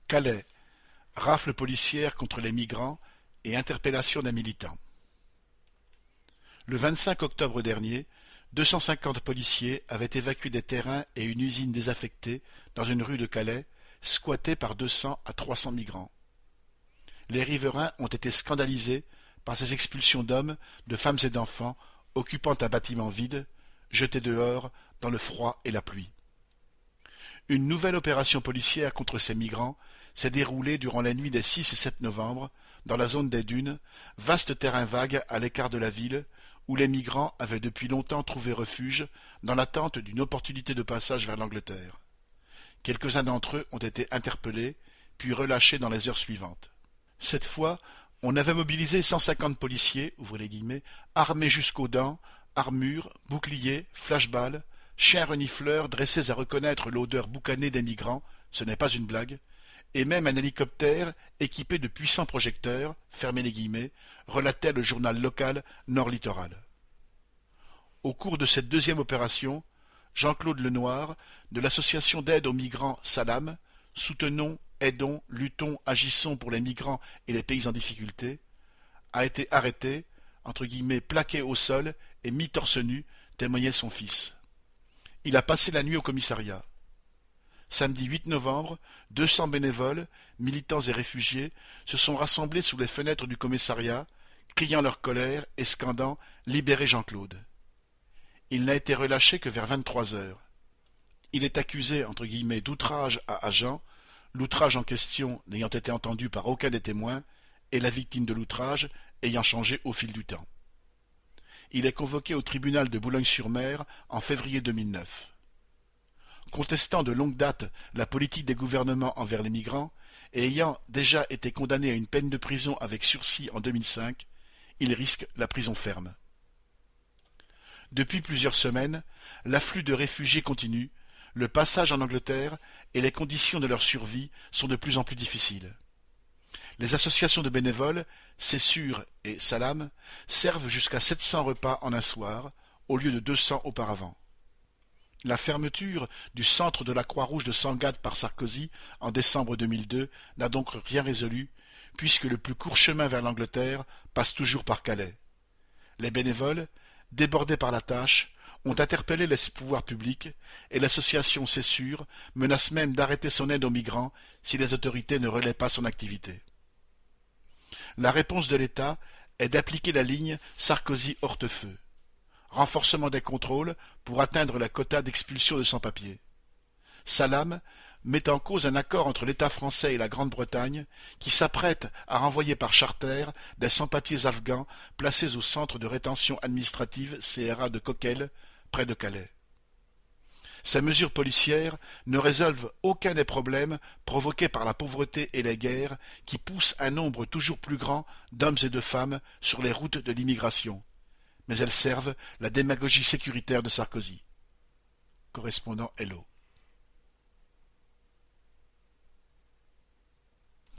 Calais, rafle policière contre les migrants et interpellation d'un militant. Le 25 octobre dernier, 250 policiers avaient évacué des terrains et une usine désaffectée dans une rue de Calais, squattée par 200 à 300 migrants. Les riverains ont été scandalisés par ces expulsions d'hommes, de femmes et d'enfants occupant un bâtiment vide, jetés dehors dans le froid et la pluie. Une nouvelle opération policière contre ces migrants s'est déroulée durant la nuit des 6 et 7 novembre dans la zone des Dunes, vaste terrain vague à l'écart de la ville, où les migrants avaient depuis longtemps trouvé refuge dans l'attente d'une opportunité de passage vers l'Angleterre. Quelques-uns d'entre eux ont été interpellés, puis relâchés dans les heures suivantes. Cette fois, on avait mobilisé 150 policiers, ouvrez les guillemets, armés jusqu'aux dents, armures, boucliers, flashballs, chiens renifleurs dressés à reconnaître l'odeur boucanée des migrants, ce n'est pas une blague, et même un hélicoptère équipé de puissants projecteurs, fermez les guillemets, relatait le journal local Nord Littoral. Au cours de cette deuxième opération, Jean-Claude Lenoir, de l'association d'aide aux migrants Salam, soutenons, aidons, luttons, agissons pour les migrants et les pays en difficulté, a été arrêté, entre guillemets plaqué au sol et mis torse nu, témoignait son fils. Il a passé la nuit au commissariat. Samedi 8 novembre, 200 bénévoles, militants et réfugiés se sont rassemblés sous les fenêtres du commissariat, criant leur colère et scandant « Libérez Jean-Claude ». Il n'a été relâché que vers 23 heures. Il est accusé entre guillemets d'outrage à agent, l'outrage en question n'ayant été entendu par aucun des témoins et la victime de l'outrage ayant changé au fil du temps. Il est convoqué au tribunal de Boulogne-sur-Mer en février 2009. Contestant de longue date la politique des gouvernements envers les migrants et ayant déjà été condamné à une peine de prison avec sursis en 2005, il risque la prison ferme. Depuis plusieurs semaines, l'afflux de réfugiés continue, le passage en Angleterre et les conditions de leur survie sont de plus en plus difficiles. Les associations de bénévoles, Cessure et Salam, servent jusqu'à 700 repas en un soir, au lieu de 200 auparavant. La fermeture du centre de la Croix-Rouge de Sangatte par Sarkozy en décembre 2002 n'a donc rien résolu, puisque le plus court chemin vers l'Angleterre passe toujours par Calais. Les bénévoles, débordés par la tâche, ont interpellé les pouvoirs publics et l'association Cessure menace même d'arrêter son aide aux migrants si les autorités ne relaient pas son activité. La réponse de l'État est d'appliquer la ligne Sarkozy-Hortefeux. Renforcement des contrôles pour atteindre la quota d'expulsion de sans-papiers. Salam met en cause un accord entre l'État français et la Grande-Bretagne qui s'apprête à renvoyer par charter des sans-papiers afghans placés au centre de rétention administrative CRA de Coquelles, près de Calais. Ces mesures policières ne résolvent aucun des problèmes provoqués par la pauvreté et les guerres qui poussent un nombre toujours plus grand d'hommes et de femmes sur les routes de l'immigration, mais elles servent la démagogie sécuritaire de Sarkozy. Correspondant Hello.